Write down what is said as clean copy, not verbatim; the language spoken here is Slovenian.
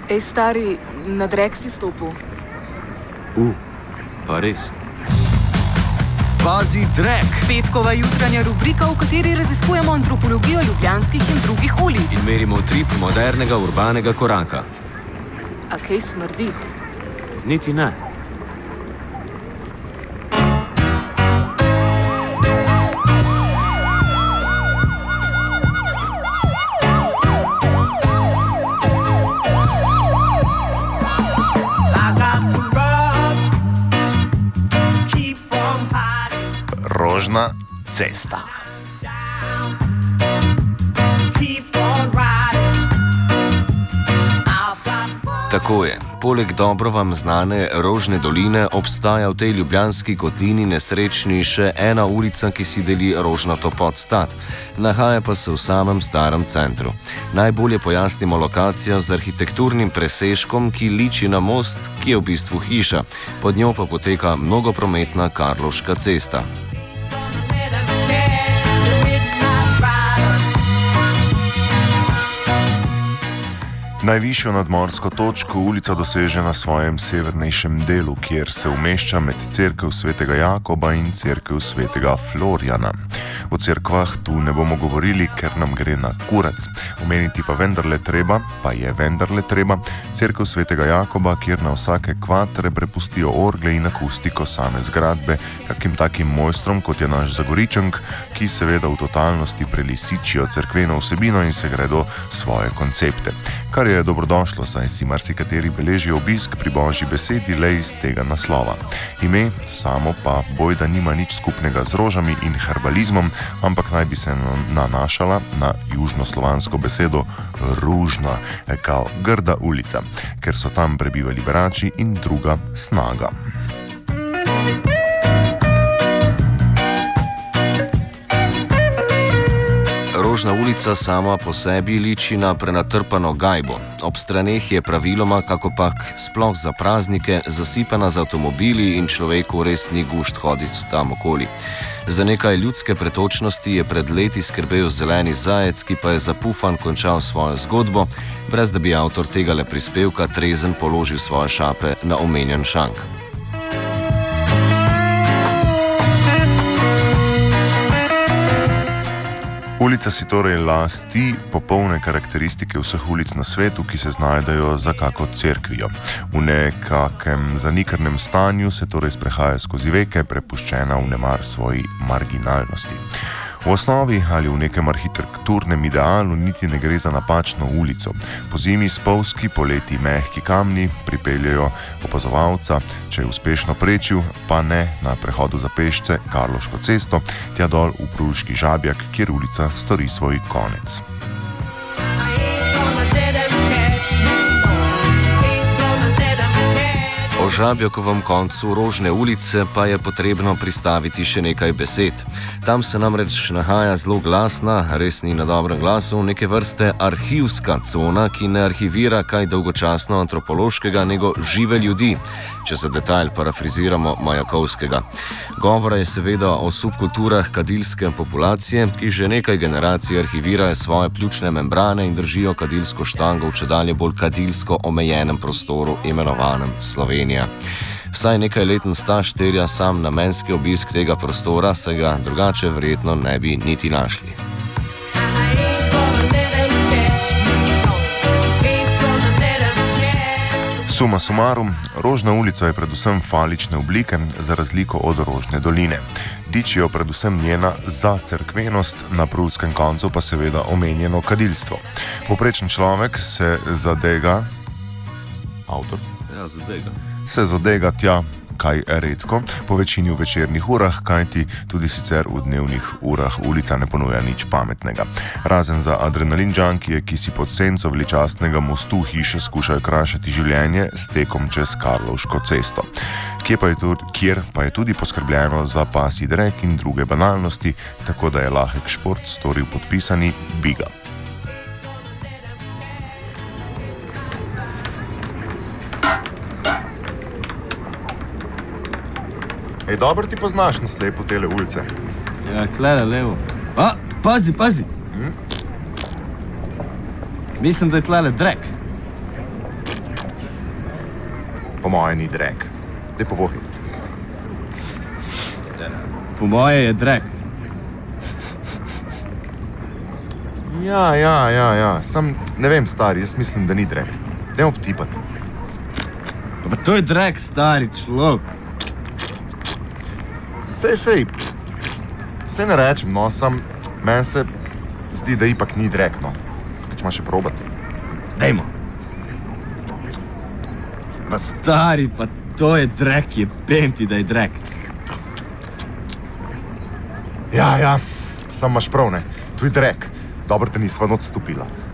Ej, stari, na drek si stopil. Pa res. Pazi drek! Petkova jutranja rubrika, v kateri raziskujemo antropologijo ljubljanskih in drugih ulic. In merimo utrip modernega urbanega koraka. A kaj smrdi? Niti ne. Rožna cesta. Tako je. Poleg dobro vam znane Rožne doline obstaja v tej ljubljanski kotlini nesrečni še ena ulica, ki si deli rožnato podstat. Nahaja pa se v samem starem centru. Najbolje pojasnimo lokacijo z arhitekturnim presežkom, ki liči na most, ki je v bistvu hiša. Pod njo pa poteka mnogoprometna Karlovška cesta. Najvišjo nadmorsko točko ulica doseže na svojem severnejšem delu, kjer se umešča med cerkev svetega Jakoba in cerkev svetega Florjana. O cerkvah tu ne bomo govorili, ker nam gre na kurac. Omeniti pa je vendarle treba cerkev svetega Jakoba, kjer na vsake kvatre prepustijo orgle in akustiko same zgradbe kakim takim mojstrom, kot je naš Zagoričank, ki seveda v totalnosti prelisičijo cerkveno vsebino in se gredo svoje koncepte. Kar je dobrodošlo, saj si marsikateri beležijo obisk pri Božji besedi le iz tega naslova. Ime samo pa bojda nima nič skupnega z rožami in herbalizmom, ampak naj bi se nanašala na južnoslovansko besedo ružna, kao grda ulica, ker so tam prebivali berači in druga snaga. Rožna ulica sama po sebi liči na prenatrpano gajbo. Ob straneh je praviloma, kakopak sploh za praznike, zasipana z avtomobili in človeku res ni gušt hoditi tam okoli. Za nekaj ljudske pretočnosti je pred leti skrbel zeleni zajec, ki pa je zapufan končal svojo zgodbo, brez da bi avtor tegale prispevka trezen položil svoje šape na omenjen šank. Ulica si torej lasti popolne karakteristike vseh ulic na svetu, ki se znajdejo za kako cerkvijo. V nekakem zanikrnem stanju se torej sprehaja skozi veke, prepuščena v nemar svoji marginalnosti. V osnovi ali v nekem arhitekturnem idealu niti ne gre za napačno ulico. Pozimi spolzki, poleti mehki kamni pripeljejo opazovalca, če je uspešno prečil, pa ne na prehodu za pešce Karlovško cesto, tja dol v Prulški Žabjak, kjer ulica stori svoj konec. O Žabjakovem koncu Rožne ulice pa je potrebno pristaviti še nekaj besed. Tam se namreč nahaja zelo glasna, res ni na dobrem glasu, neke vrste arhivska cona, ki ne arhivira kaj dolgočasno antropološkega, nego žive ljudi, če za detajl parafriziramo Majakovskega. Govora je seveda o subkulturah kadilske populacije, ki že nekaj generacij arhivirajo svoje pljučne membrane in držijo kadilsko štango v čedalje bolj kadilsko omejenem prostoru, imenovanem Slovenija. Vsaj nekaj leten staž terja sam namenski obisk tega prostora, saj ga drugače verjetno ne bi niti našli. Suma summarum, Rožna ulica je predvsem falične oblike, za razliko od Rožne doline. Dičijo predvsem njena zacerkvenost, na prulskem koncu pa seveda omenjeno kadilstvo. Povprečen človek se zadega... Avtor? Ja, zadega. Se zadega tja kaj redko, po večini v večernih urah, kajti tudi sicer v dnevnih urah ulica ne ponuja nič pametnega. Razen za adrenalin džankije, ki si pod senco veličastnega mostu hiše skušajo krajšati življenje s tekom čez Karlovško cesto, kjer pa je tudi poskrbljeno za pasji drek in druge banalnosti, tako da je lahek šport storil podpisani Biga. Ej, dobro ti poznaš na slepo tele ulice. Ja, klele levo. A, pazi! Mislim, da je klele drek. Po moje ni drek. Te povohi. Po moje je drek. Ja. Sam ne vem, stari, jaz mislim, da ni drek. Dajmo potipati. Pa to je drek, stari človek. Sej ne rečem, no, sam meni se zdi, da ipak ni drek, no. Kaj če ima še probati? Dajmo. Pa stari, pa to je drek, jebem ti, da je drek. Ja, sam imaš prav, ne. Tu je drek. Dobro te nisva noč stopila.